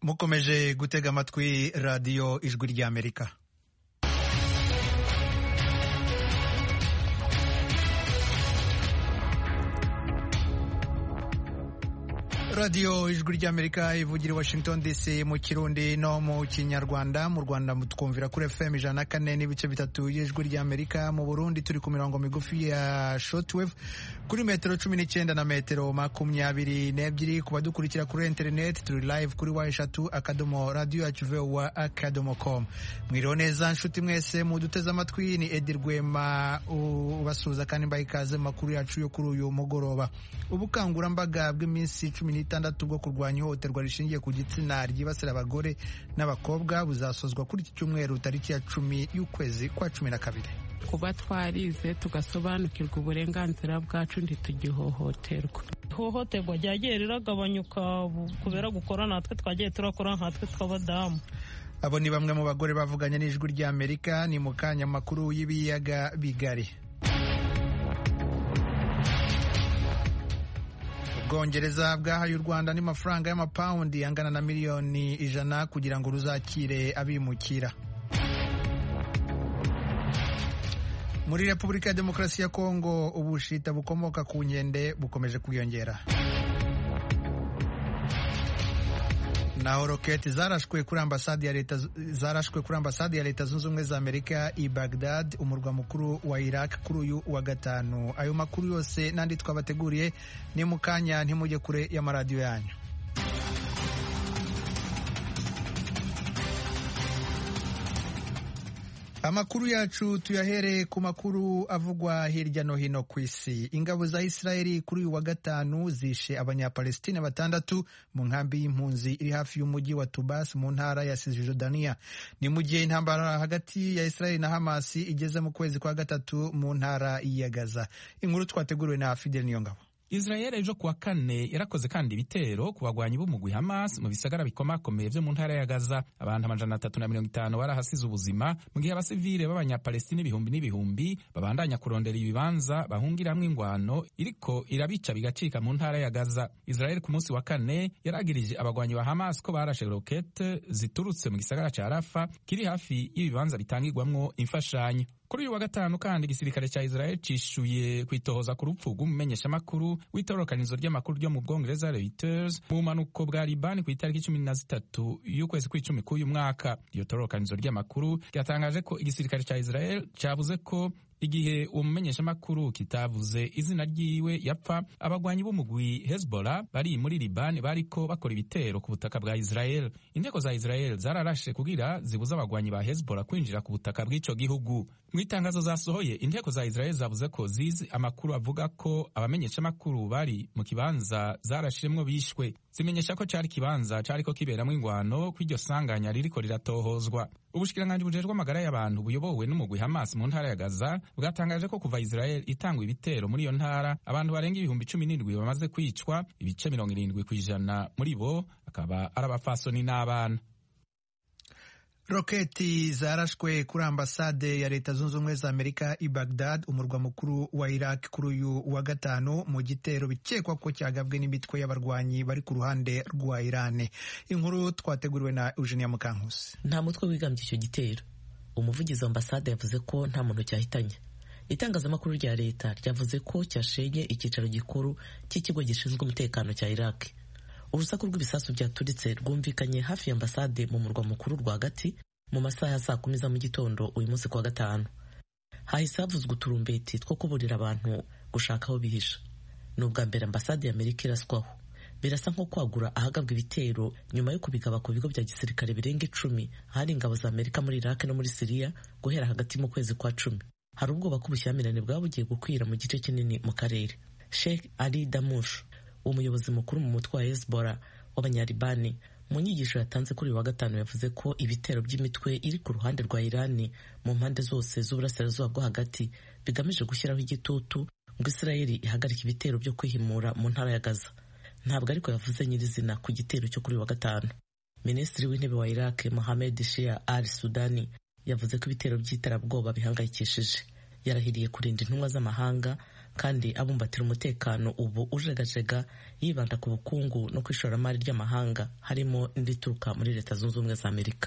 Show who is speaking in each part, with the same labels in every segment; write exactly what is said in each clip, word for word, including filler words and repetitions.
Speaker 1: mukomeje gutega amatwi radiyo ijwi ry'Amerika. radiyo ijwi ry'Amerika ivugira i Washington D C mu Kirundi no mu Kinyarwanda. Mu Rwanda mutwumvira kuri F M ijana na kane n'ibice bitatu y'ijwi ry'Amerika. Mu Burundi turi ku mirongo migufi ya shortwave kuri metero cumi n'icyenda na metero makumyabiri n'ebyiri. Ku badukurikira kuri internet turi live kuri wa eshatu akadomo radio yacu voa akadomo com. Mwiriwe neza nshuti mwese muduteze amatwi, ni Edi Rwema ubasuhuza kandi mbaye ikaze makuru yacu yo kuri uyu mugoroba. Ubukangurambaga bw'iminsi cumi n'itandatu bwo kurwanya ihohoterwa rishingiye ku gitsina ryibasira abagore n'abakobwa buzasozwa kuri iki cyumweru tariki ya cumi y'ukwezi kwa cumi na kabiri.
Speaker 2: Kuba twarize tugasobanukirwa uburenganzira bwacu ntitugihohoterwa. Ihohoterwa ryagiye riragabanyuka kubera gukora natwe twagiye turakora nkatwe tw'abadamu.
Speaker 1: Abo ni bamwe mu bagore bavuganye n'ijwi ry'Amerika. Ni mu kanya makuru y'ibiyaga bigari. Ubwongereza bwahaye u Rwanda n'amafaranga y'amapawundi angana na miliyoni ijana kugira ngo ruzakire abimukira. Muri Repubulika ya Demokarasi ya Kongo ubushita bukomoka ku nkende bukomeje kwiyongera. Naho roketi zarashwe kuri ambasade ya leta zarashwe kuri ambasade ya Leta Zunze Ubumwe za Amerika i Baghdad, umurwa mukuru wa Iraq, kuri uyu wa gatanu. Ayo makuru yose nandi twabateguriye ni mu kanya, ntimujye kure y'amaradiyo yanyu. Amakuru yacu tuyahere ku makuru avugwa hirya no hino ku isi. Ingabo za Israeli kuri uyu wa gatanu zishe abanyapalestina batandatu mu nkambi y'impunzi iri hafi y'umujyi wa Tubas mu ntara ya Cisjordania. Ni mu gihe intambara hagati ya Israeli na Hamas igeze mu kwezi kwa gatatu mu ntara ya Gaza. Inkuru twateguriwe na Fidel Niyongabo.
Speaker 3: Israel ejo kuwa kane yarakoze kandi ibitero ku bagwanyi b'umugwi Hamas mu bisagara bikomakomeye vyo mu ntara ya Gaza. Abantu amajana atatu na mirongo itanu barahasize ubuzima mu gihe abasivile b'abanyapalestina ibihumbi n'ibihumbi babandanya kurondera ibibanza bahungiramwo ingwano iriko irabica bigacika mu ntara ya Gaza. Israel ku munsi wa kane yaragirije abagwanyi ba Hamas ko barashe rokete ziturutse mu gisagara ca Rafa kiri hafi y'ibibanza bitangirwamwo imfashanyo. Kuri uyu wa gatanu kandi igisirikare ca Israel cishuye kwitohoza ku rupfu rw'umumenyeshamakuru w'itororokanizo ry'amakuru ryo mu Bwongereza Reuters mu bumanuko bwa Libani ku itariki cumi na zitatu y'ukwezi kw'icumi k'uyu mwaka. Iyo tororokanizo ry'amakuru ryatangaje ko igisirikare ca Israel cavuze ko igihe uwo mumenyeshamakuru kitavuze izina ryiwe yapfa, abagwanyi b'umugwi Hezbollah bari muri Libani bariko bakora ibitero ku butaka bwa Israel. Inteko za Israel zararashe kugira zibuza abagwanyi ba Hezbollah kwinjira ku butaka bw'ico gihugu. Mu itangazo zasohoye, inteko za Israel zavuze ko zizi amakuru avuga ko abamenyeshamakuru bari mu kibanza zarashiremwo bishwe. Zimenyesha ko cari kibanza cariko kiberamwo ingwano kw'iryo sanganya ririko riratohozwa. Ubushikiranganji bujejwe amagara y'abantu buyobowe n'umugwi Hamas mu ntara ya Gaza bwatangaje ko kuva Israel itangwa ibitero muri iyo ntara abantu barenga ibihumbi cumi n'indwi bamaze kwicwa, ibice mirongo irindwi kw'ijana muri bo akaba ari abafasoni n'abana.
Speaker 1: Roketi zarashwe kuri ambasade ya Leta Zunze Ubumwe za Amerika i Baghdad, umurwa mukuru wa Iraq, kuri uyu wa gatanu mu gitero bikekwa ko cyagabwe n'imitwe y'abarwanyi bari ku ruhande rwa Iran. Inkuru twateguriwe na Eugenia Mukankusi.
Speaker 4: Nta mutwe wigambye icyo gitero. Umuvugizi wa ambasade yavuze ko nta muntu cyahitanye. Itangazamakuru rya leta ryavuze ko cyashenye icyicaro gikuru cy'ikigo gishinzwe umutekano cya Iraq. Urusaku rw'ibisasu byaturitse rwumvikanye hafi ya ambasade mu murwa mukuru rwagati mu masaha ya saa kumi za mu gitondo uyu munsi kuwa gatanu. Hahise havuzwe uturumbeti two kuburira abantu gushaka aho bihisha. Ni ubwa mbere ambasade ya Amerika iraswaho. Birasa nko kwagura ahagabwa ibitero nyuma yo kubigaba ku bigo bya gisirikare birenga icumi hari ingabo za Amerika muri Iraq no muri Syria guhera hagati mu kwezi kwa cumi. Hari ubwoba ko ubushyamirane bwaba bugiye gukwira mu gice kinini mu karere. Sheikh Ali Damush, umuyobozi mukuru mu mutwe wa Hezbollah w'abanyalibani, mu nyigisho yatanze kuri uyu wa gatanu yavuze ko ibitero by'imitwe iri ku ruhande rwa Irani mu mpande zose z'uburasirazuba bwo hagati bigamije gushyiraho igitutu ngo Israeli ihagarike ibitero byo kwihimura mu ntara ya Gaza. Ntabwo ariko yavuze nyirizina ku gitero cyo kuri uyu wa gatanu. Minisitiri w'intebe wa Iraq Mohamed Shia al-Sudani yavuze ko ibitero by'iterabwoba bihangayikishije. Yarahiriye kurinda intumwa z'amahanga kandi abumbatira umutekano ubu ujegajega yibanda ku bukungu no ku ishoramari ry'amahanga harimo n'irituruka muri Leta Zunze Ubumwe za Amerika.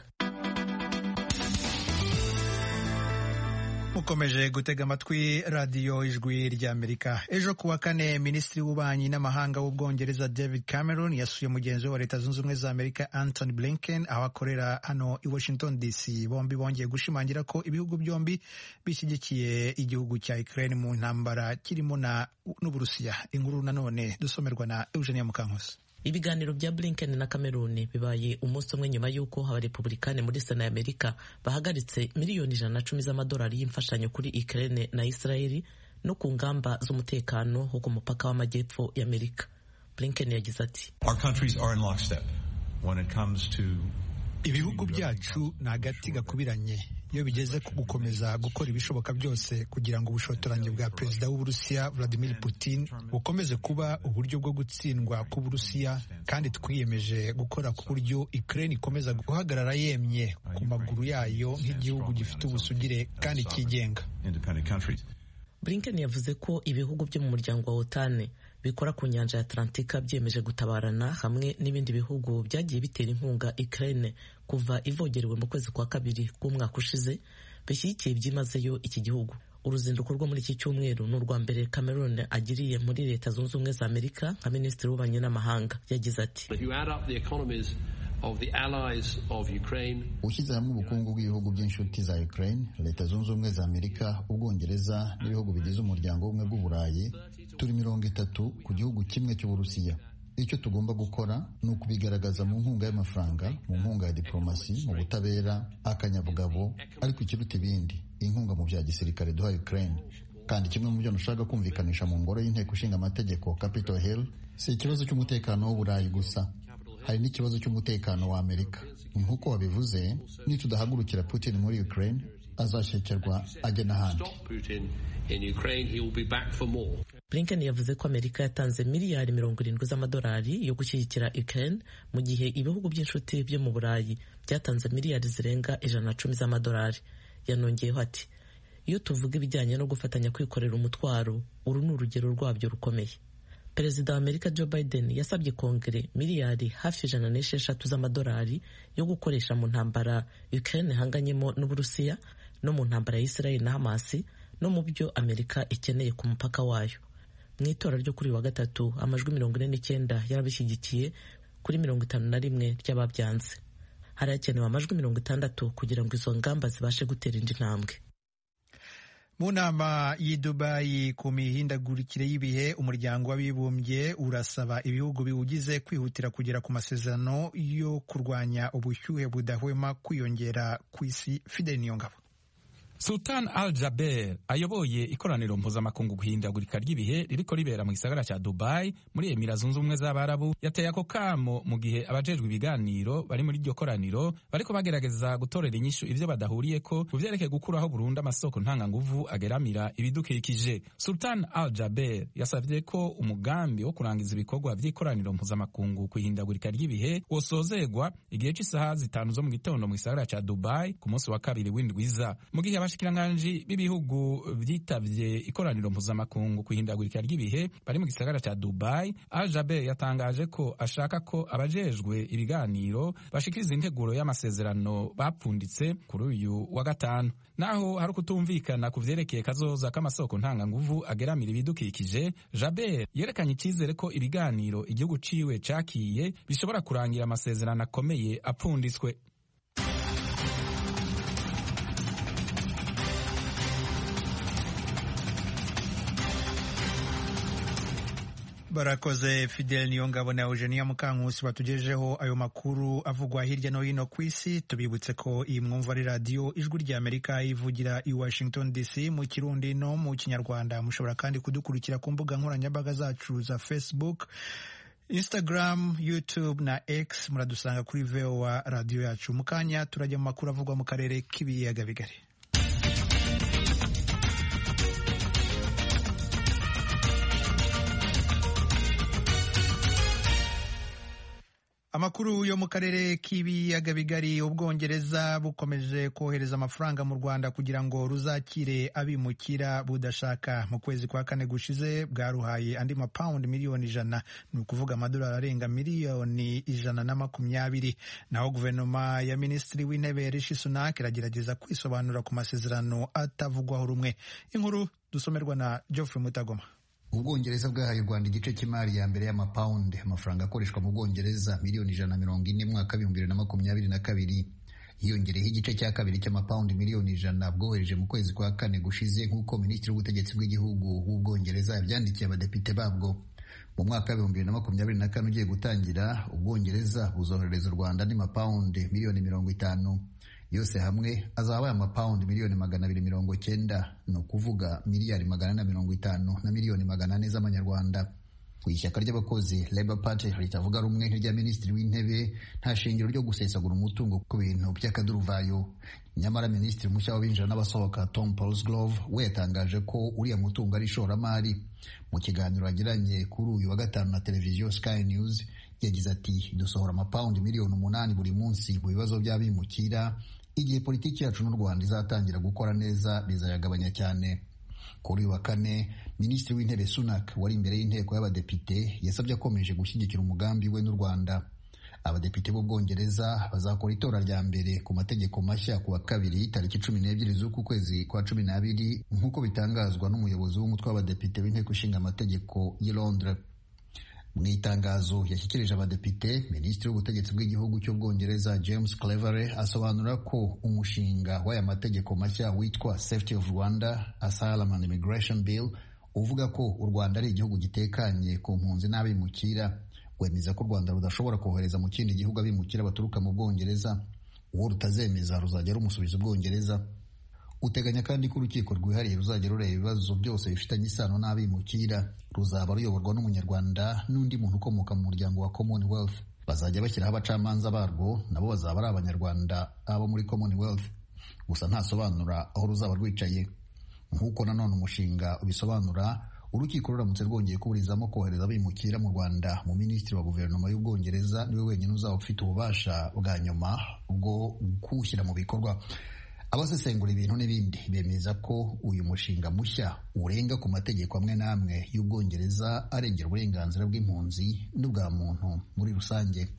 Speaker 1: mukomeje gutega amatwi radiyo ijwi ry'Amerika. Ejo kuwa kane minisitiri w'ububanyi n'amahanga w'ubwongereza David Cameron yasuye mugenzi we wa Leta Zunze Ubumwe za Amerika Anthony Blinken aho akorera hano i Washington D C. Bombi bongeye gushimangira ko ibihugu byombi bishyigikiye igihugu cya Ukraine mu ntambara kirimo na n'Uburusiya. Inkuru nanone dusomerwa na Eugenia Mukankusi.
Speaker 4: Ibiganiro bya Blinken na Cameron bibaye umunsi umwe nyuma y'uko abarepublikani muri Sena ya Amerika bahagaritse miliyoni ijana na cumi z'amadolari y'imfashanyo kuri Ukraine na Israeli no ku ngamba z'umutekano ho ku mupaka w'amajyepfo y'Amerika. Blinken yagize ati
Speaker 1: ibihugu byacu ni agati gakubiranye iyo bigeze ku gukomeza gukora ibishoboka byose kugira ngo ubushotoranyi bwa perezida w'Uburusiya Vladimir Putin bukomeze kuba uburyo bwo gutsindwa k'Uburusiya, kandi twiyemeje gukora ku buryo Ukraine ikomeza guhagarara yemye ku maguru yayo nk'igihugu gifite ubusugire kandi cyigenga.
Speaker 4: Blinken yavuze ko ibihugu byo mu muryango wa OTAN bikora ku nyanja ya Atlantika byemeje gutabarana hamwe n'ibindi bihugu byagiye bitera inkunga Ukraine kuva ivogerewe mu kwezi kwa kabiri k'umwaka ushize bishyigikiye byimazeyo iki gihugu. Uruzinduko rwo muri iki cyumweru ni urwa mbere Cameron agiriye muri Leta Zunze Ubumwe za Amerika nka minisitiri w'ububanyi n'amahanga. Yagize ati
Speaker 5: ushyize hamwe ubukungu bw'ibihugu by'inshuti za Ukraine, Leta Zunze Ubumwe za Amerika, Ubwongereza n'ibihugu bigize umuryango w'ubumwe bw'Uburayi, turi mirongo itatu ku gihugu kimwe cy'Uburusiya. Icyo tugomba gukora ni ukubigaragaza mu nkunga y'amafaranga, mu nkunga ya diplomasi, mu butabera, akanyabugabo, ariko ikiruta ibindi inkunga mu bya gisirikare duha Ukraine. Kandi kimwe mu byo nashaka kumvikanisha mu ngoro y'inteko ishinga amategeko Capitol Hill si ikibazo cy'umutekano w'Uburayi gusa, hari n'ikibazo cy'umutekano wa Amerika. Nk'uko wabivuze, nitudahagurukira Putin muri Ukraine azashekerwa ajya n'ahandi.
Speaker 4: Blinken yavuze ko Amerika yatanze miliyari mirongo irindwi z'amadolari yo gushyigikira Ukraine mu gihe ibihugu by'inshuti byo mu Burayi byatanze miliyari zirenga ijana na cumi z'amadolari. Yanongeyeho ati iyo tuvuga ibijyanye no gufatanya kwikorera umutwaro, uru ni urugero rwabyo rukomeye. Perezida wa Amerika Joe Biden yasabye Kongere miliyari hafi ijana n'esheshatu z'amadolari yo gukoresha mu ntambara Ukraine ihanganyemo n'Uburusiya no mu ntambara ya Israel na Hamas no mu byo Amerika ikeneye ku mupaka wayo. Mu itora ryo kuri wa gatatu amajwi mirongo ine n'icyenda yarabishyigikiye kuri mirongo itanu na rimwe ry'ababyanze. Harakenewe amajwi mirongo itandatu kugira ngo izo ngamba zibashe gutera indi ntambwe.
Speaker 1: Mu nama y'i Dubai ku mihindagurikire y'ibihe, umuryango w'abibumbye urasaba ibihugu biwugize kwihutira kugera ku masezerano yo kurwanya ubushyuhe budahwema kwiyongera ku isi. Fidel Niyongabo.
Speaker 3: Sultan Al Jaber ayoboye ikoraniro mpuzamakungu guhindagurika ry'ibihe ririko ribera mu gisagara ca Dubai muri Emira Zunze Ubumwe z'Abarabu yateye ako kamo mu gihe abajejwe ibiganiro bari muri iryo koraniro bariko bagerageza gutorera inyishu ivyo badahuriyeko ku vyerekeye gukuraho burundu amasoko ntanganguvu ageramira ibidukikije. Sultan Al Jaber yasavye ko umugambi wo kurangiza ibikorwa vy'ikoraniro mpuzamakungu kuhindagurika ry'ibihe wosozegwa igihe c'isaha zitanu zo mu gitondo mu gisagara ca Dubai ku munsi wa kabiri w'indwiza. Mu gihe abashikiranganji b'ibihugu vyitavye ikoraniro mpuzamakungu kuhindagurika ry'ibihe bari mu gisagara ca Dubai, Al Jaber yatangaje ko ashaka ko abajejwe ibiganiro bashikiriza integuro y'amasezerano bapfunditse kuri uyu wa gatanu. Naho hari kutumvikana ku vyerekeye kazoza k'amasoko ntanganguvu ageramira ibidukikije, Jaber yerekanye icizere ko ibiganiro igihugu ciwe cakiye bishobora kurangira amasezerano akomeye apfunditswe.
Speaker 1: Barakoze Fidel Niyongabo na Eugenia Mukankusi batugejeho ayo makuru avugwa hirya no hino ku isi. Tubibutse ko iyi mwumva ari radiyo ijwi ry'Amerika ivugira i Washington D C mu Kirundi no mu Kinyarwanda. Mushobora kandi kudukurikira ku mbuga nkoranyambaga zacu za Facebook, Instagram, YouTube na X. Muradusanga kuri V O A radiyo yacu. Mukanya turajya mu makuru avugwa mu karere k'ibiyaga bigari. Amakuru yo mu karere k'ibiyaga bigari, Ubwongereza bukomeje kohereza amafaranga mu Rwanda kugira ngo ruzakire abimukira budashaka. Mu kwezi kwa kane gushize bwaruhaye andi mapawundi miliyoni ijana, ni ukuvuga amadolari arenga miliyoni ijana na makumyabiri. Naho guverinoma ya Minisitiri w'Intebe Rishi Sunak iragerageza kwisobanura ku masezerano atavugwaho rumwe. Inkuru dusomerwa na Geoffrey Mutagoma.
Speaker 5: Ubwongereza bwahaye u Rwanda igice cy'imari ya mbere y'amapawundi, amafaranga akoreshwa mu Bwongereza miliyoni ijana na mirongo ine mu mwaka w'ibihumbi bibiri na makumyabiri na kabiri. Hiyongereyeho igice cya kabiri cy'amapawundi miliyoni ijana bwohereje mu kwezi kwa kane gushize, nk'uko Minisitiri w'Ubutegetsi bw'Igihugu w'Ubwongereza yabyandikiye abadepite babwo. Mu mwaka w'ibihumbi bibiri na makumyabiri na kane ugiye gutangira, Ubwongereza buzoherereza u Rwanda andi mapawundi miliyoni mirongo itanu. Yose hamwe azaba amapawundi miliyoni magana abiri mirongo cyenda, ni ukuvuga miliyari magana na mirongo itanu na miliyoni magana ane z'amanyarwanda. Ku ishyaka ry'abakozi Labour Party ritavuga rumwe n'irya Minisitiri w'Intebe nta shingiro ryo gusesagura umutungo ku bintu by'akaduruvayo. Nyamara Minisitiri mushya w'abinjira n'abasohoka Tom Paulsgrove we yatangaje ko uriya mutungo ari ishoramari. Mu kiganiro yagiranye kuri uyu wa gatanu na televiziyo Sky News, yagize ati dusohora amapawundi miliyoni umunani buri munsi mu bibazo by'abimukira. Igihe politiki yacu n'u Rwanda izatangira gukora neza bizayagabanya cyane. Kuri uyu wa kane, Minisitiri w'Intebe Sunak wari imbere y'inteko y'abadepite yasabye akomeje gushyigikira umugambi we n'u Rwanda. Abadepite b'Ubwongereza bazakora itora rya mbere ku mategeko mashya ku wa kabiri tariki cumi n'ebyiri z'uku kwezi kwa cumi n'abiri, nk'uko bitangazwa n'umuyobozi w'umutwe w'abadepite w'inteko ishinga amategeko y'i Londres. Mu itangazo yashyikirije abadepite, Minisitiri w'Ubutegetsi bw'Igihugu cy'Ubwongereza James Cleverly asobanura ko umushinga w'aya mategeko mashya witwa Safety of Rwanda Asylum and Immigration Bill uvuga ko u Rwanda ari igihugu gitekanye ku mpunzi n'abimukira. Wemeza ko u Rwanda rudashobora kohereza mu kindi gihugu abimukira baturuka mu Bwongereza. Uwo rutazemeza ruzajya rumusubiza Ubwongereza. Uteganya kandi ko urukiko rwihariye ruzajya rureba ibibazo byose bifitanye isano n'abimukira. Ruzaba ruyoborwa n'umunyarwanda n'undi muntu ukomoka mu muryango wa Commonwealth. Bazajya bashyiraho abacamanza barwo, nabo bazaba ari abanyarwanda abo muri Commonwealth. Gusa ntasobanura aho ruzaba rwicaye. Nk'uko nanone umushinga ubisobanura, urukiko ruramutse rwongeye kuburizamo kohereza abimukira mu Rwanda, mu Minisitiri wa Guverinoma y'Ubwongereza niwe wenyine uzaba ufite ububasha bwa nyuma bwo kuwushyira mu bikorwa. Abasesengura ibintu n'ibindi bemeza ko uyu mushinga mushya urenga ku mategeko amwe n'amwe y'Ubwongereza arengera uburenganzira bw'impunzi n'ubwa muntu muri rusange.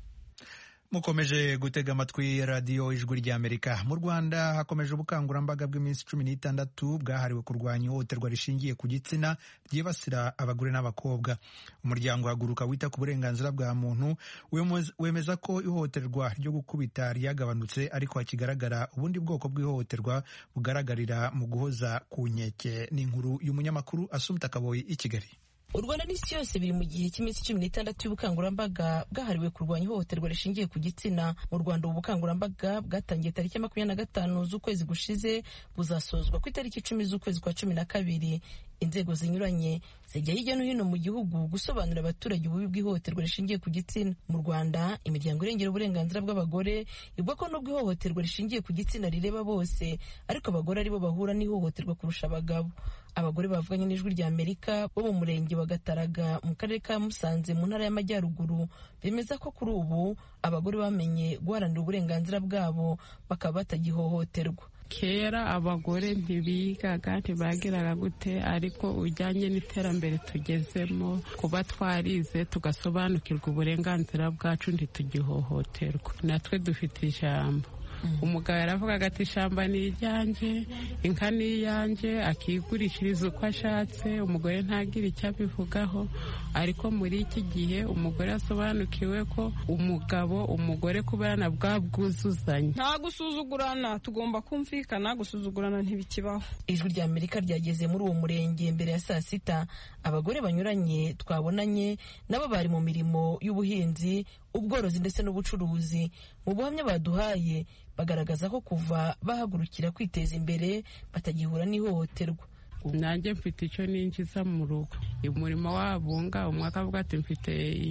Speaker 1: Mukomeje gutega amatwi radiyo Ijwi ry'Amerika. Mu Rwanda hakomeje ubukangurambaga bw'iminsi cumi n'itandatu bwahariwe kurwanya ihohoterwa rishingiye ku gitsina ryibasira abagore n'abakobwa. Umuryango Haguruka wita ku burenganzira bwa muntu wemeza ko ihohoterwa ryo gukubita ryagabanutse, ariko hakigaragara ubundi bwoko bw'ihohoterwa bugaragarira mu guhoza ku nkeke. N'inkuru y'umunyamakuru Assumpta Kaboyi i Kigali.
Speaker 6: U Rwanda n'isi yose biri mu gihe cy'iminsi cumi n'itandatu y'ubukangurambaga bwahariwe kurwanya ihohoterwa rishingiye ku gitsina. Mu Rwanda ubu bukangurambaga bwatangiye tariki makumyabiri na gatanu z'ukwezi gushize, buzasozwa ku itariki icumi z'ukwezi kwa cumi na kabiri. Inzego zinyuranye zijya hirya no hino mu gihugu gusobanurira abaturage ububi bw'ihohoterwa rishingiye ku gitsina. Mu Rwanda, imiryango irengera uburenganzira bw'abagore ivuga ko nubwo ihohoterwa rishingiye ku gitsina rireba bose, ariko abagore aribo bahura n'ihohoterwa kurusha abagabo. Abagore bavuganye n'Ijwi ry'Amerika bo mu murenge wa Gataraga mu karere ka Musanze mu ntara y'Amajyaruguru bemeza ko kuri ubu abagore bamenye guharanira uburenganzira bwabo, bakaba batagihohoterwa.
Speaker 2: Kera abagore ntibigaga ntibagiraga gute, ariko ujyanye n'iterambere tugezemo, kuba twarize tugasobanukirwa uburenganzira bwacu ntitugihohoterwa, natwe dufite ijambo. Umugabo yaravugaga ati ishamba ni iryanjye, inka ni iyanjye, akigurishiriza uko ashatse, umugore ntagire icyo abivugaho. Ariko muri iki gihe umugore asobanukiwe ko umugabo umugore kubarana bwa bwuzuzanye,
Speaker 7: nta gusuzugurana, tugomba kumvikana, gusuzugurana ntibikibaho.
Speaker 6: Ijwi ry'Amerika ryageze muri uwo murenge mbere ya saa sita. Abagore banyuranye twabonanye nabo bari mu mirimo y'ubuhinzi, ubworozi ndetse n'ubucuruzi. Mu buhamya baduhaye bagaragaza ko kuva bahagurukira kwiteza imbere batagihura n'ihohoterwa.
Speaker 2: Nanjye mfite icyo ninjiza mu rugo. umurimo wabunga umwe akavuga ati mfite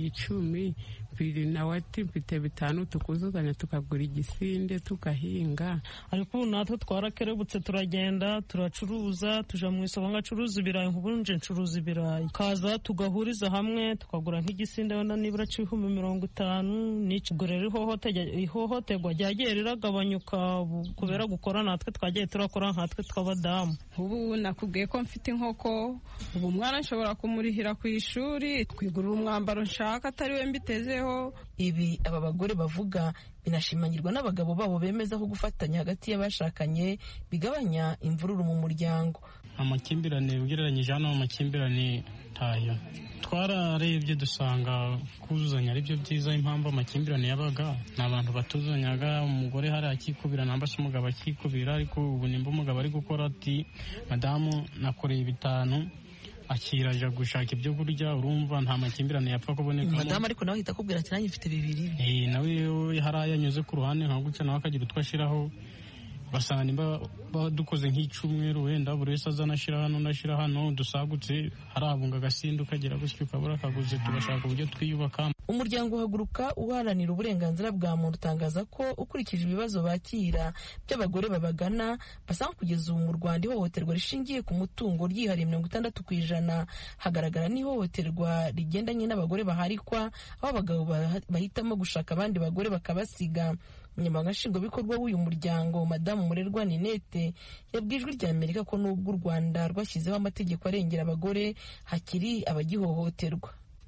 Speaker 2: icumi bibiri nawe ati mfite bitanu tukuzuzanya tukagura igisinde tugahinga.
Speaker 8: ariko ubu natwe twarakerebutse turagenda turacuruza tuja mu isoko ngacuruza ibirayi nk'ubunje ncuruza ibirayi kaza tugahuriza hamwe tukagura nk'igisinde wenda nibura c'ibihumbi mirongo itanu n'icyo rero ihohoterwa ryagiye riragabanyuka kubera gukora natwe twagiye turakora nkatwe tw'abadamu.
Speaker 7: ubu nakubwiye ko mfite inkoko ubu umwana nshobora kumurihira ku ishuri twigurira umwambaro nshaka atari we mbitezeho.
Speaker 6: Ibi aba bagore bavuga binashimangirwa n'abagabo babo bemeza ko gufatanya hagati y'abashakanye bigabanya imvururu mu muryango.
Speaker 9: amakimbirane ugereranyije hano amakimbirane tayo twararebye dusanga kuzuzanya ari byo byiza. Impamvu amakimbirane yabaga ni abantu batuzanyaga, umugore hari akikubira namba se umugabo akikubira, ariko ubu nimba umugabo ari gukora ati madamu nakoreye bitanu akiraja gushaka ibyo kurya, urumva nta makimbirane yapfa kuboneka.
Speaker 6: Madamu ariko nawe ahita akubwira ati nanjye mfite bibiri.
Speaker 9: Eh nawe hari ayanyuze ku ruhande nka gutya nawe akagira utwo ashiraho, basanga nimba dukoze nk'icumweru wenda buri wese azana ashira hano ndashira hano dusagutse harabunga agasindu kagera gutyo ukabura kaguze, tugashaka uburyo twiyubaka.
Speaker 6: Umuryango uhaguruka uharanira uburenganzira bwa muntu utangaza ko ukurikije ibibazo bakira by'abagore babagana basanga kugeza ubu mu Rwanda ihohoterwa rishingiye ku mutungo ryihariye mirongo itandatu ku ijana. Hagaragara n'ihohoterwa rigendanye n'abagore baharikwa, aho abagabo bahitamo gushaka abandi bagore bakabasiga. Umunyamabanga nshingwabikorwa w'uyu muryango Madamu Murerwa Ninette yabwiye Ijwi rya Amerika ko nubwo u Rwanda rwashyizeho amategeko arengera abagore hakiri abagihohoterwa.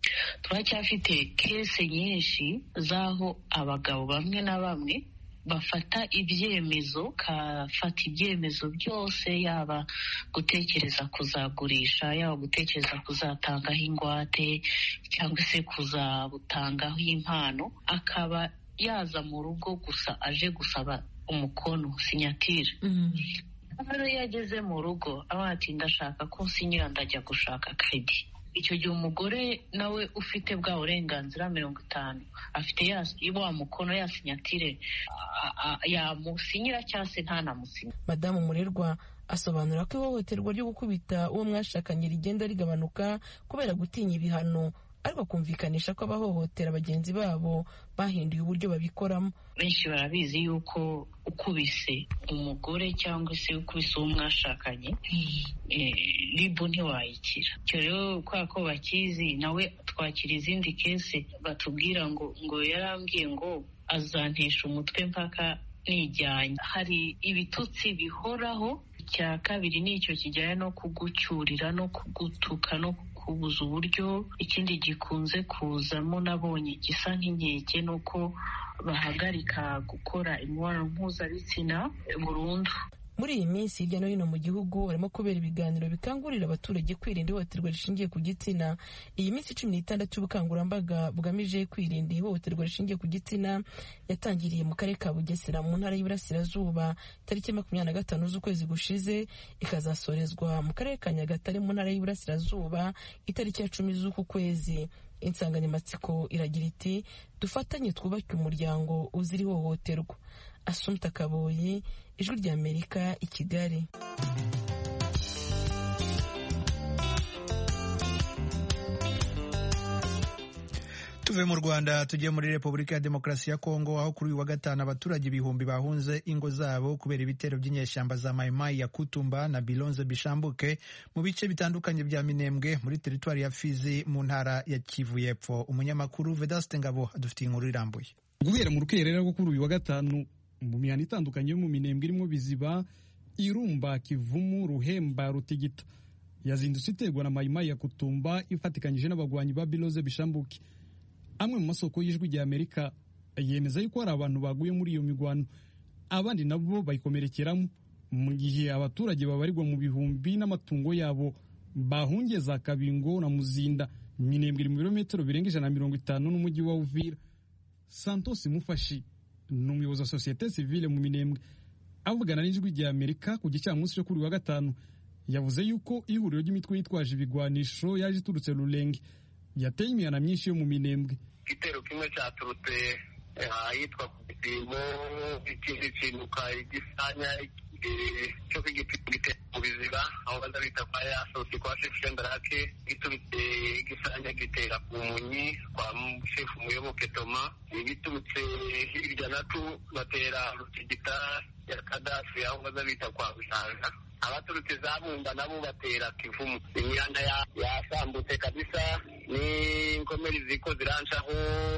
Speaker 10: Turacyafite kese nyinshi z'aho abagabo bamwe na bamwe bafata ibyemezo kafata ibyemezo byose, yaba gutekereza kuzagurisha, yaba gutekereza kuzatangaho ingwate cyangwa se kuzabutangaho impano, akaba yaza mu rugo gusa aje gusaba umukono sinyatire. Rero iyo ageze mu rugo aba ati ndashaka ko nsinyira ndajya gushaka kredi. Icyo gihe umugore nawe ufite bwa burenganzira mirongo itanu afite wa mukono ya sinyatire yamusinyira cyangwa se ntanamusinya.
Speaker 6: Madamu Murerwa asobanura ko ihohoterwa ryo gukubita uwo mwashakanye rigenda rigabanuka kubera gutinya ibihano, ariko kumvikanisha ko abahohotera bagenzi babo bahinduye uburyo babikoramo.
Speaker 10: Benshi barabizi yuko ukubise umugore cyangwa se ukubise uwo mwashakanye ribu ntiwayikira. Icyo rero kubera ko bakizi, nawe twakira izindi kese batubwira ngo ngo yarambwiye ngo azantesha umutwe mpaka nijyanye. Hari ibitutsi bihoraho. Icya kabiri ni icyo kijyanye no kugucyurira no kugutuka no kubuza uburyo. Ikindi gikunze kuzamo nabonye gisa nk'inkeke nuko bahagarika gukora imibonano mpuzabitsina burundu.
Speaker 6: Muri iyi minsi hirya no hino mu gihugu harimo kubera ibiganiro bikangurira abaturage kwirinda ihohoterwa rishingiye ku gitsina. Iyi minsi cumi n'itandatu y'ubukangurambaga bugamije kwirinda ihohoterwa rishingiye ku gitsina yatangiriye mu karere ka Bugesera mu ntara y'Iburasirazuba tariki makumyabiri na gatanu z'ukwezi gushize, ikazasorezwa mu karere ka Nyagatare mu ntara y'Iburasirazuba itariki ya cumi z'uku kwezi. Insanganyamatsiko iragira iti dufatanye twubake umuryango uzira ihohoterwa. Assumpta Kaboyi, Ijwi rya Amerika, i Kigali.
Speaker 1: Tuve mu Rwanda tujye muri Repubulika ya Demokarasi ya Kongo, aho kuri uyu wa gatanu abaturage ibihumbi bahunze ingo zabo kubera ibitero by'inyeshyamba za Mai Mai ya Kutumba na Bilonze Bishambuke mu bice bitandukanye bya Minembwe muri teritwari ya Fizi mu ntara ya Kivu y'Epfo. Umunyamakuru Vedaste Ngabo adufitiye inkuru irambuye.
Speaker 11: Guhera mu rukerera rwo kuri uyu wa gatanu mu mihanda itandukanye yo mu Minembwe irimo Biziba, Irumba, Kivumu, Ruhemba, Rutigita yazindutse iterwa na Mai Mai ya Kutumba ifatikanyije n'abagwanyi ba Bilonze Bishambuke. Amwe mu masoko y'Ijwi rya Amerika yemeza yuko hari abantu baguye muri iyo migwano, abandi nabo bayikomerekeramo, mu gihe abaturage babarirwa mu bihumbi n'amatungo yabo bahungiye za Kabingo na Muzinda. Minembwe iri mu birometero birenga ijana na mirongo itanu n'umujyi wa Uvira. Santos Mufashi ni umuyobozi wa sosiyete sivile mu Minembwe, avugana n'Ijwi rya Amerika ku gicamunsi cyo kuri wa gatanu, yavuze yuko ihuriro ry'imitwe yitwaje ibigwanisho yaje iturutse Rulenge yateye imihana myinshi yo mu Minembwe.
Speaker 12: Igitero kimwe cyaturutse ahitwa ku Gipimo, ikindi kinuka igisanya cyo kigitera mu Biziba, aho baza bita kwa yasosi kwa shefu Shendarake, giturutse gisanya gitera ku Munyi kwa shefu Muyoboke Toma, giturutse hirya natu batera Rutigita ya Kadafi aho baza bita kwa Busanga. Abaturutse za Bumba nabo batera Kivumu. Imihanda yasambutse kabisa, ni inkomeri ziko zirancaho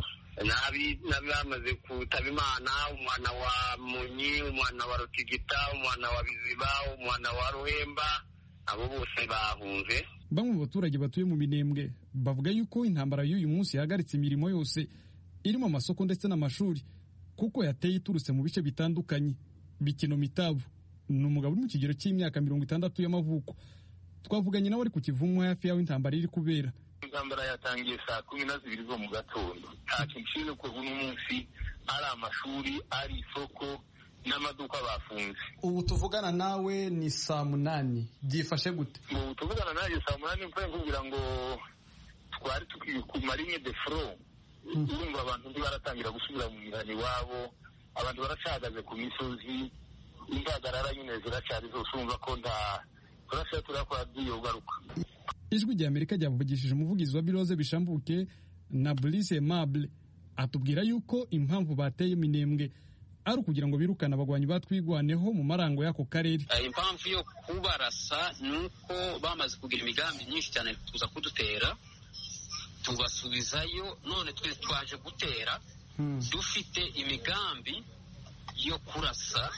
Speaker 12: nabi nabi bamaze kutaba Imana, umwana wa Munyi, umwana wa Rutigita, umwana wa Biziba, umwana wa Ruhemba, abo bose bahunze.
Speaker 11: Bamwe mu baturage batuye mu Minembwe bavuga yuko intambara y'uyu munsi yahagaritse imirimo yose irimo amasoko ndetse n'amashuri kuko yateye iturutse mu bice bitandukanye. Bikino Mitabu ni umugabo uri mu kigero cy'imyaka mirongo itandatu y'amavuko. Twavuganye nawe ari ku Kivumu hafi yaho intambara iri kubera.
Speaker 12: Intambara yatangiye saa kumi na zibiri zo mu gatondo. Nta kintu kiri ko uno munsi ari amashuri, ari isoko n'amaduka bafunze.
Speaker 11: Ubu tuvugana nawe ni saa munani, byifashe gute?
Speaker 12: Ubu tuvugana nawe saa munani mvuye kugira ngo twari tukiri ku marine de front. Urumva abantu ndi baratangira gusubira mu mihani wabo, abantu baracagaze ku misozi, imbagarara nyine ziracari zose, urumva ko nta turashaka turakora by'ugaruka.
Speaker 11: Ijwi rya Amerika ryavugishije umuvugizi wa Biroze Bishambuke na Brice Aimable atubwira yuko impamvu bateye Minembwe ari ukugira ngo birukana abagwanyi batwigwaneho mu marango y'ako karere.
Speaker 13: Impamvu yo kubarasa nuko bamaze kugira imigambi myinshi cyane kuza kudutera, tubasubizayo, none twe twaje gutera hmm. dufite imigambi yo kurasa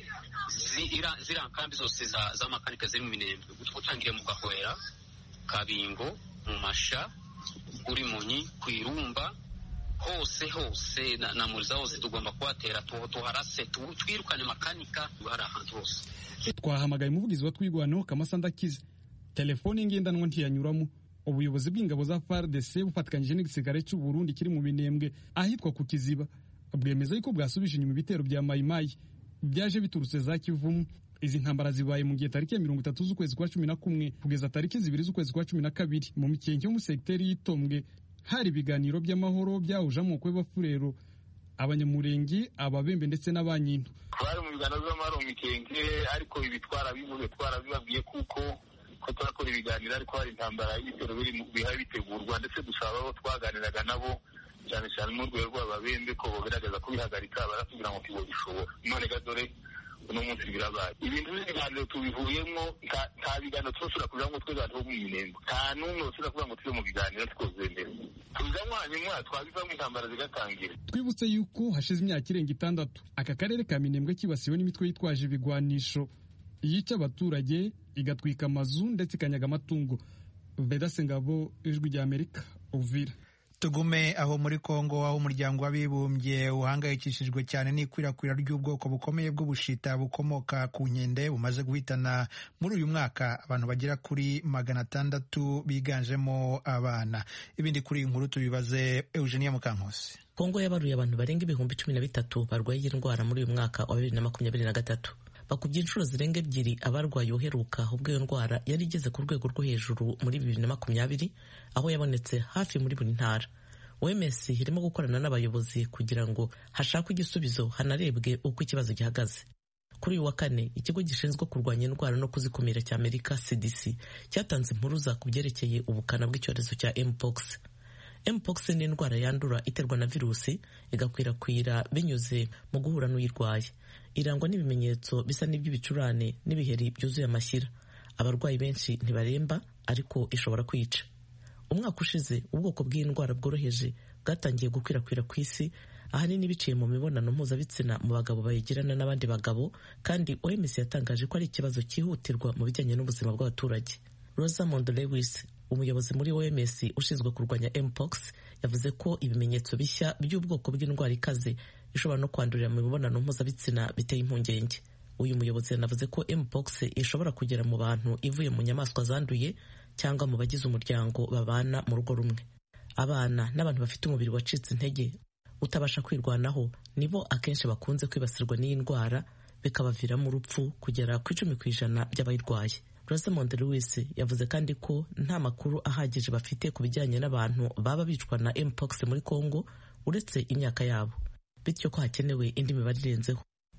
Speaker 13: zira zira kambi zose za za makanika ziri mu Minembwe, gutangire mu Gahwera, Kabingo, mu Masha, uri Munyi, Kwirumba, hose hose na, na muriza hose tugomba kubatera tuharase twirukane makanika bari ahantu hose.
Speaker 11: Twahamagaye umuvugizi wa twigwano Kamasanda Kize, telefone ngendanwa ntiyanyuramo. Ubuyobozi bw'ingabo za F A R D C bufatikanyije n'igisirikare cy'u Burundi kiri mu Minembwe ahitwa ku Kiziba bwemeza yuko bwasubije inyuma ibitero bya Mayimayi byaje biturutse za Kivumu. Izi ntambara zibaye mu gihe tariki ya mirongo itatu z'ukwezi kwa cumi na kumwe kugeza tariki zibiri z'ukwezi kwa cumi na kabiri mu Mikenke yo mu sekiteri y'Itombwe. Hari ibiganiro by'amahoro byahuje amoko y'Abafurero, Abanyamurenge, Ababembe ndetse n'Abanyintu.
Speaker 12: Twari mu biganiro by'amahoro mu Mikenke, ariko ibitwara bivuze twara bibabwiye kuko ko turakora ibiganiro, ariko hari intambara y'ibitero biri mu bihaye bitegurwa, ndetse dusaba abo twaganiraga nabo cyane cyane mu rwego rw'Ababembe ko bogerageza kubihagarika, baratubwira ngo kibo gishobora. None gadore uno munsi birabaye ibintu by'ibiganiro tubivuyemo, nta biganiro twosura kugira ngo twe bantu bo mu Minembwe, nta n'umwe usura kugira ngo tujye mu biganiro twozembere tuzanywa hanyuma twabivamo intambara zigatangira.
Speaker 11: Twibutse yuko hashize imyaka irenga itandatu aka karere ka Minembwe kibasiwe n'imitwe yitwaje ibigwanisho yica abaturage, igatwika amazu ndetse ikanyaga amatungo. Vedase Ngabo, Ijwi rya Amerika, Uvira.
Speaker 1: Tugume aho muri Kongo, aho umuryango w'abibumbye uhangayikishijwe cyane n'ikwirakwira ry'ubwoko bukomeye bw'ubushita bukomoka ku nkende bumaze guhitana muri uyu mwaka abantu bagera kuri magana atandatu biganjemo abana. Ibindi kuri iyi nkuru tubibaze Eugenia Mukankusi.
Speaker 4: Kongo yabaruye abantu barenga ibihumbi cumi na bitatu barwaye iyi ndwara muri uyu mwaka wa bibiri na makumyabiri na gatatu. Bakubye inshuro zirenga ebyiri abarwaye uheruka, ubwo iyo ndwara yari igeze ku rwego rwo hejuru muri bibiri na makumyabiri, aho yabonetse hafi muri buri ntara. O M S irimo gukorana n'abayobozi kugira ngo hashakwe igisubizo, hanarebwe uko ikibazo gihagaze. Kuri uyu wa kane, ikigo gishinzwe kurwanya indwara no kuzikumira cya Amerika C D C cyatanze impuruza ku byerekeye ubukana bw'icyorezo cya Mpox. Mpox ni indwara yandura iterwa na virusi igakwirakwira binyuze mu guhura n'uyirwaye. Irangwa n'ibimenyetso bisa n'iby'ibicurane n'ibiheri byuzuye amashyira. Abarwayi benshi ntibaremba, ariko ishobora kwica. Umwaka ushize ubwoko bw'indwara bworoheje bwatangiye gukwirakwira ku isi, ahanini biciye mu mibonano mpuzabitsina mu bagabo bayigirana n'abandi bagabo, kandi O M S yatangaje ko ari ikibazo cyihutirwa mu bijyanye n'ubuzima bw'abaturage. Rosamond Lewis, umuyobozi muri O M S ushinzwe kurwanya Mpox, yavuze ko ibimenyetso bishya by'ubwoko bw'indwara ikaze ishobora no kwandurira mu mibonano mpuzabitsina biteye impungenge. Uyu muyobozi yanavuze ko Mpox ishobora kugera mu bantu ivuye mu nyamaswa zanduye cyangwa mu bagize umuryango babana mu rugo rumwe. Abana n'abantu bafite umubiri wacitse intege utabasha kwirwanaho nibo akenshi bakunze kwibasirwa n'iyi ndwara, bikabaviramo urupfu kugera ku icumi ku ijana by'abayirwaye. Rosamond Lewis yavuze kandi ko nta makuru ahagije bafite ku bijyanye n'abantu baba bicwa na Mpox muri Kongo uretse imyaka yabo, bityo ko hakenewe indi mibare irenzeho.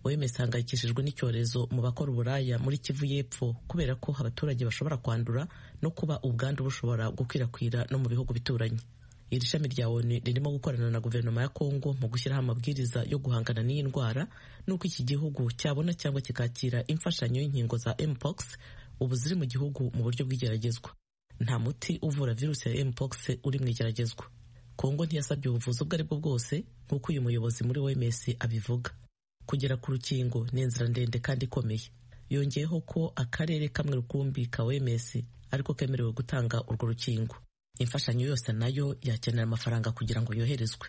Speaker 4: O M S ihangayikishijwe n'icyorezo mu bakora uburaya muri Kivu y'Epfo kubera ko abaturage bashobora kwandura no kuba ubwandu bushobora gukwirakwira no mu bihugu bituranye. Iri shami rya O N U ririmo gukorana na guverinoma ya Kongo mu gushyiraho amabwiriza yo guhangana n'iyi ndwara n'uko iki gihugu cyabona cyangwa kikakira imfashanyo y'inkingo za Mpox ubu ziri mu gihugu mu buryo bw'igeragezwa. Nta muti uvura virusi ya Mpox uri mu igeragezwa. Kongo ntiyasabye ubuvuzi ubwo ari bwo bwose nk'uko uyu muyobozi muri O M S abivuga. Kugera ku rukingo ni inzira ndende kandi ikomeye. Yongeyeho ko akarere kamwe rukumbi ka O M S ariko kemerewe gutanga urwo rukingo. Imfashanyo yose nayo yakenera amafaranga kugira ngo yoherezwe.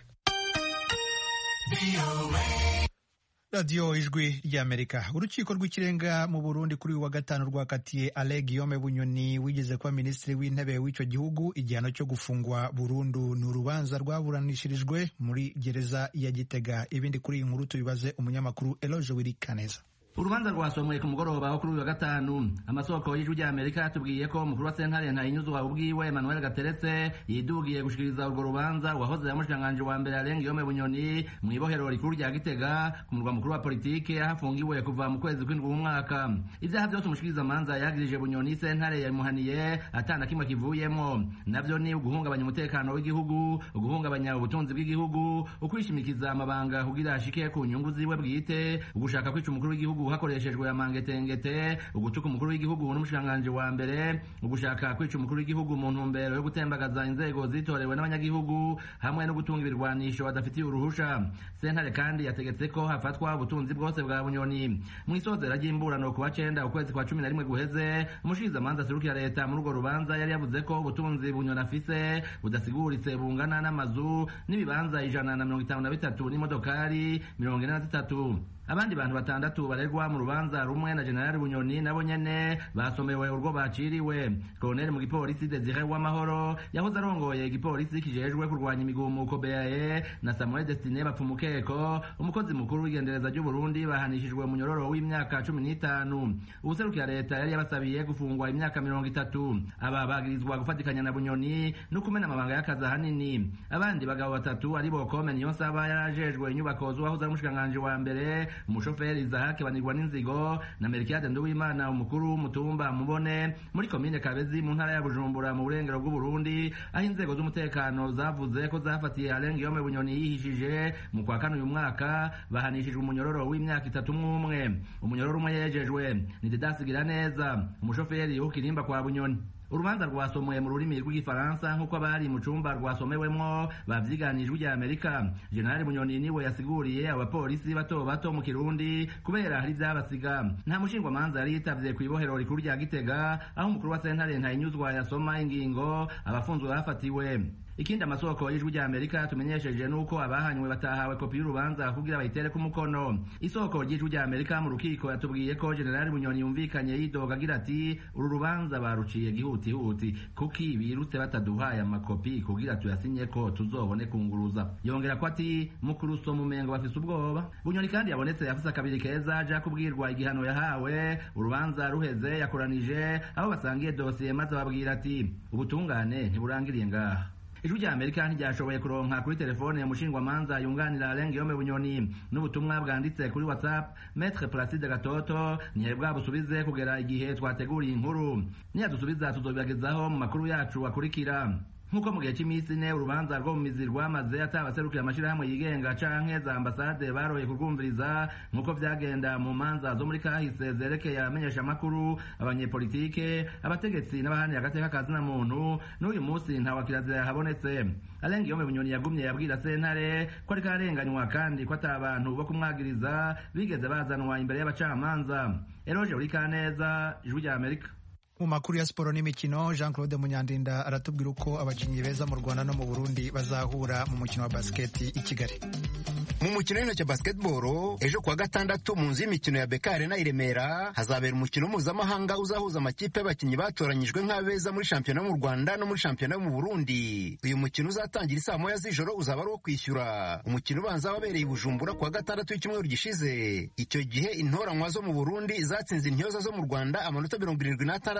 Speaker 1: Radio Ijwi ry'Amerika. Urukiko rw'ikirenga mu Burundi kuri uyu wa gatanu rwakatiye Alain Guillaume Bunyoni wigeze kuba minisitiri w'intebe w'icyo gihugu igihano cyo gufungwa burundu. Ni urubanza rwaburanishirijwe muri gereza ya Gitega. Ibindi kuri iyi nkuru tubibaze umunyamakuru Eloge Wirikaneza.
Speaker 14: Urubanza rwasomwe ku mugoroba wo kuri uyu wa gatanu. Amasoko y'Ijwi ry'Amerika yatubwiye ko umukuru wa sentare Ntahinyuzwa ubwiwe Emmanuel Gateretse yidugiye gushikiriza urwo rubanza wahoze yamushikanganje wa mbere Alain Guillaume Bunyoni mu ibohero rikuru rya Gitega ku murwa mukuru wa politike ahafungiwe kuva mu kwezi kw'indwi mu mwaka. Ibyaha byose umushikiriza manza yagirije Bunyoni sentare yamuhaniye atana kimwe kivuyemo, navyo ni uguhungabanya umutekano w'igihugu, uguhungabanya ubutunzi bw'igihugu, ukwishimikiza amabanga kugira ashike ku nyungu ziwe bwite, ugushaka kwica umukuru w'igihugu hakoreshejwe amangetengete, ugutuka umukuru w'igihugu n'umushanganje wa mbere, ugushaka kwica umukuru w'igihugu mu ntumbero yo gutembagaza inzego zitorewe n'abanyagihugu hamwe no gutunga ibirwanisho badafitiye uruhusha. Sentare kandi yategetse ko hafatwa ubutunzi bwose bwa Bunyoni. Mu isozera ry'imburano ku wa cenda ukwezi kwa cumi na rimwe guheze, umushikiza manza serukira leta muri urwo rubanza yari yavuze ko ubutunzi Bunyoni afise budasiguritse bungana n'amazu n'ibibanza ijana na mirongo itanu na bitatu n'imodokari mirongo ine na zitatu. Abandi bantu batandatu barerwa mu rubanza rumwe na General Bunyoni nabo nyene basomewe urwo baciriwe. Colonel mu gipolisi Desire Uwamahoro yahoze arongoye igipolisi kijejwe kurwanya imigumuko B A E na Samuel Destine Bapfumukeko umukozi mukuru w'igendereza ry'u Burundi bahanishijwe mu nyororo w'imyaka cumi n'itanu. Ubuserukira leta yari yabasabiye gufungwa imyaka mirongo itatu. Aba bagirizwa gufatikanya na Bunyoni no kumena amabanga y'akazi ahanini. Abandi bagabo batatu ari bo Kome Niyonsaba yarajejwe inyubako z'uwahoze ari umushikanganje wa mbere, umushoferi Izahake Banirwa n'inzigo na Melchiade Nduwimana umukuru w'umutumba Mubone muri komine Kabezi mu ntara ya Bujumbura mu burengero bw'u Burundi, aho inzego z'umutekano zavuze ko zafatiye Alain Guillaume Bunyoni yihishije mu kwa kane uyu mwaka bahanishijwe umunyororo w'imyaka itatu mwumwe. Umunyororo umwe yejejwe ni Didasigira neza umushoferi w'Kirimba kwa Bunyoni. Urubanza rwasomwe mu rurimi rw'igifaransa nk'uko abari mu cumba rwasomewemwo bavyiganijwe rya Amerika. General Bunyoni niwe yasiguriye abapolisi bato bato mu Kirundi kubera hari vyabasiga. Nta mushingwa manza yari yitavye ku ibohero rikuru rya Gitega aho umukuru wa sentare Ntahinyuzwa yasoma ingingo abafunzwe bafatiwe. Ikindi amasoko y'Ijwi rya Amerika tumenyesheje nuko abahanywe batahawe kopi y'urubanza kugira bayitere ku mukono. Isoko ry'Ijwi rya Amerika mu rukiko yatubwiye ko General Bunyoni yumvikanye yidoga agira ati uru rubanza baruciye gihuti huti kuki birutse bataduhaye amakopi kugira tuyasinye ko tuzobone kunguruza. Yongera ko ati mukuru so mumengo bafise ubwoba. Bunyoni kandi yabonetse yafise akabiri keza aja kubwirwa igihano yahawe. Urubanza ruheze yakoranije aho basangiye dosiye maze babwira ati ubutungane ntiburangiriye ngaha. Ijwi rya Amerika ntiryashoboye kuronka kuri telefone ya mushingwa manza yunganira Alain Guillaume Bunyoni n'ubutumwa bwanditse kuri WhatsApp. Maître Placide Gatoto ntiyari bwabusubize kugera igihe twateguriye inkuru. Niyadusubiza tuzobibagezaho mu makuru yacu akurikira. Nkuko mu gihe cy'iminsi ine urubanza rwo mu mizi rwamaze atabaserukira amashirahamwe yigenga canke za ambasade baroye kurwumviriza nkuko vyagenda mu manza zo muri kahise zerekeye amenyesha makuru, abanyepolitike, abategetsi n'abahani agateka kazina muntu. N'uyu munsi nta wakirazira yahabonetse. Alain Guillaume Bunyoni yagumye yabwira sentare ko ariko arenganywa kandi ko atabantu bo kumwagiriza bigeze bazanwa imbere y'abacamanza. Eloge Urikaneza, Ijwi rya Amerika.
Speaker 1: Mu makuru ya siporo n'imikino, Jean Claude Munyandinda aratubwira uko abakinnyi beza mu Rwanda no mu Burundi bazahura mu mukino wa basketi i Kigali.
Speaker 15: Mu mukino w'intoki wa basketball ejo kuwa gatandatu mu nzu y'imikino ya Beka Arena i Remera hazabera umukino mpuzamahanga uzahuza amakipe y'abakinnyi batoranyijwe nk'abeza muri shampiyona yo mu Rwanda no muri shampiyona yo mu Burundi. Uyu mukino uzatangira isaa moya z'ijoro uzaba ari uwo kwishyura. Umukino ubanza wabereye i Bujumbura kuwa gatandatu w'icyumweru gishize. Icyo gihe intoranywa zo mu Burundi zatsinze intyoza zo mu Rwanda amanota mirongo irindwi n'atandatu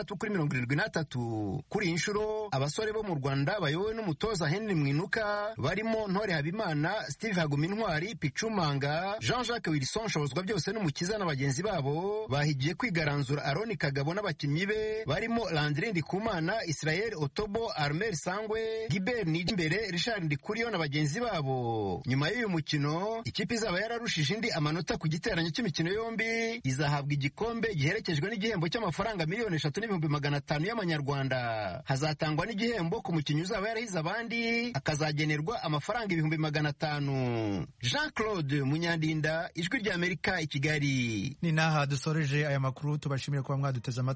Speaker 15: atandatu kuri mirongo irindwi n'atatu. Kuri iyi nshuro abasore bo mu Rwanda bayobowe n'umutoza Henry Mwinuka barimo Ntore Habimana, Steve Hagumintwari, Pichu Manga, Jean-Jacques Wilson Shobozwa byose n'umukiza na bagenzi babo bahigiye kwigaranzura Aroni Kagabo n'abakinnyi be barimo Landry Ndikumana, Israel Otobo, Armel Sangwe, Gilbert Nijimbere, Richard Ndikuriyo na bagenzi babo. Nyuma y'uyu mukino ikipe izaba yararushije indi amanota ku giteranyo cy'imikino yombi izahabwa igikombe giherekejwe n'igihembo cy'amafaranga miliyoni eshatu n'ibihumbi magana atanu y'amanyarwanda. Hazatangwa n'igihembo ku mukinnyi uzaba yarahize abandi akazagenerwa amafaranga ibihumbi magana atanu. Jean Claude Munyandinda, Ijwi ry'Amerika i Kigali.
Speaker 1: Ni naha dusoreje aya makuru, tubashimire kuba mwaduteze amatwi.